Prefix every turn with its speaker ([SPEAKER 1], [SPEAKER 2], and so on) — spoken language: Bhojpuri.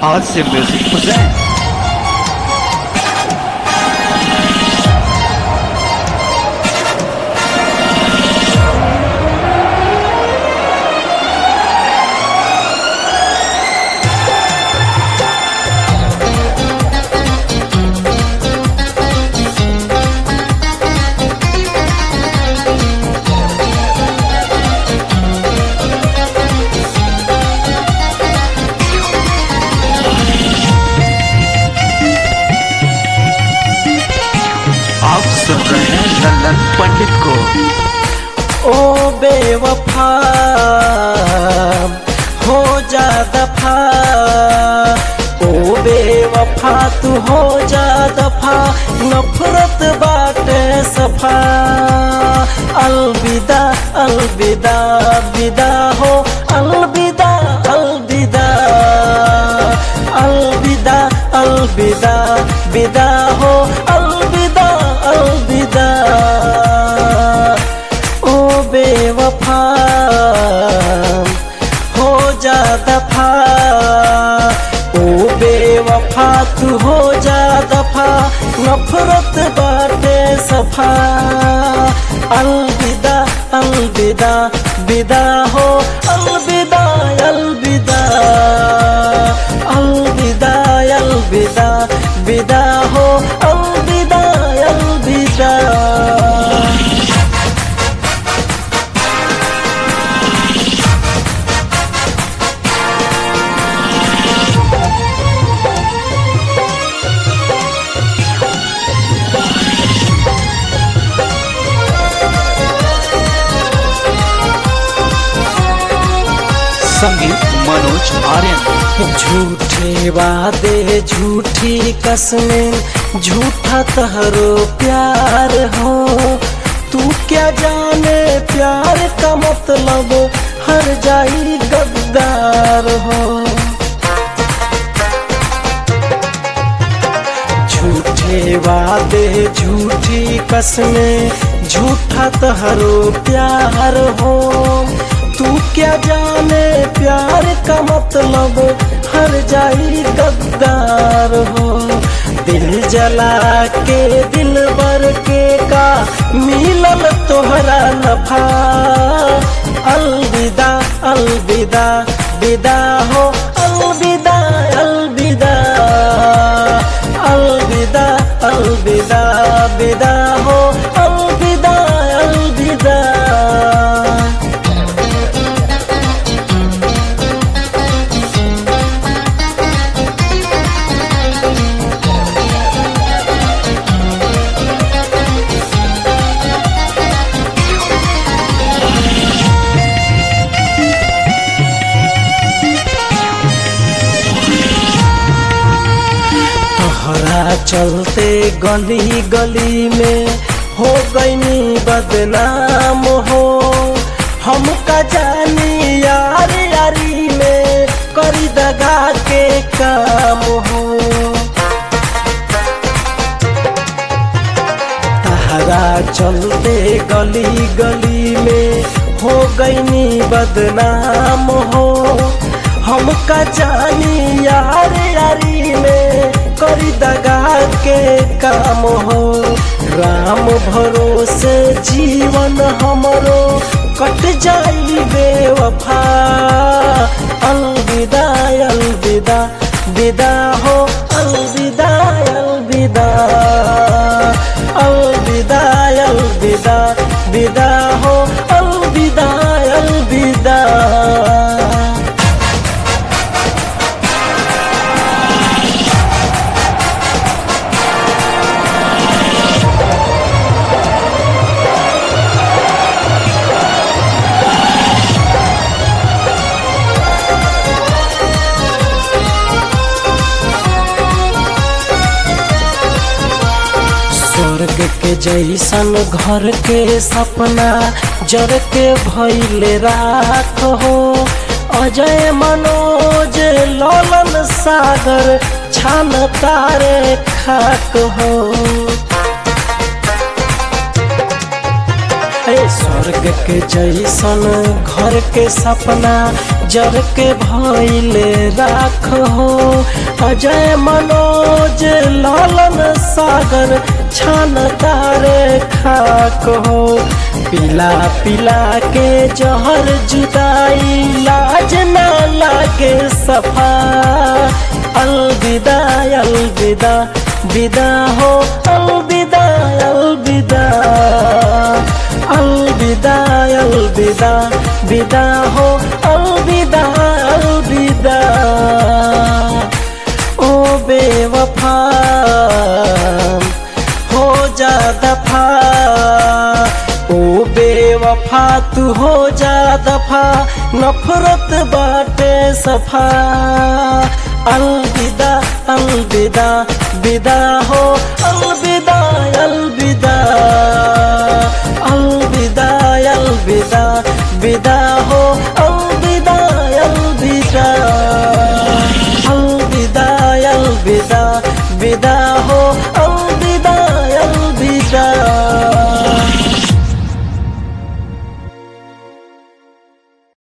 [SPEAKER 1] RC Music presents आप सुन रहे हैं लल्लन पंडित को।
[SPEAKER 2] ओ बेवफा हो जा दफा, ओ बेवफा तू हो जा दफा, नफरत बाटे सफा। अलविदा अलविदा विदा हो, अलविदा अलविदा अलविदा अलविदा विदा हो, अलविदा अलविदा। ओ बेवफा हो जा दफा, ओ बेवफा तू हो जा दफा, नफरत बाटे सफा। अलविदा अलविदा विदा हो, अलविदा अलविदा अलविदा अलविदा विदा हो, अलविदा अलविदा।
[SPEAKER 1] संगीत मनोज आर्यन।
[SPEAKER 2] झूठे वादे झूठी कसमें, झूठा तहरो प्यार हो। तू क्या जाने प्यार का मतलब, हर जाई गद्दार हो। झूठे वादे झूठी कसमें, झूठा तहरो प्यार हो। तू क्या जाने प्यार का मतलब, हर जाई गद्दार हो। दिल जला के दिल बर के का मिलल तोहरा नफा। अलविदा अलविदा विदा हो, अलविदा अलविदा अलविदा अलविदा विदा हो, अलविदा अलविदा। तोहरा चलते गली गली में हो गईनी बदनाम हो। हमका जानी यार यारी में करी दगा के काम हो। तोहरा चलते गली गली में हो गईनी बदनाम हो। हमका जानी यार यारी में करी दगा के काम हो। राम भरोसे जीवन हमरो कट जाई बेवफा। अलविदा अलविदा विदा हो, अलविदा अलविदा अलविदा अलविदा विदा हो, अलविदा अलविदा। स्वर्ग के जैसन घर के सपना जर के भइले राख हो। अजय मनोज ललन सागर छान तारे खाक हो। स्वर्ग स्वर्ग के जैसन घर के सपना जर के भइले राख हो। अजय मनोज लालन सागर छान तारे खाक हो। पिला पिला के जहर जुदाई लाज ना लागे सफा। अलविदा अलविदा विदा हो अलविदा अलविदा अलविदा अलविदा विदा हो अलविदा अलविदा। ओ बेवफा हो जा दफा, ओ बेवफा तू हो जा दफा, नफरत बाटे सफा। अलविदा अलविदा विदा हो अलविदा अलविदा अलविदा अलविदा विदा हो अलविदा अलविदा अलविदा अलविदा विदा हो अलविदा।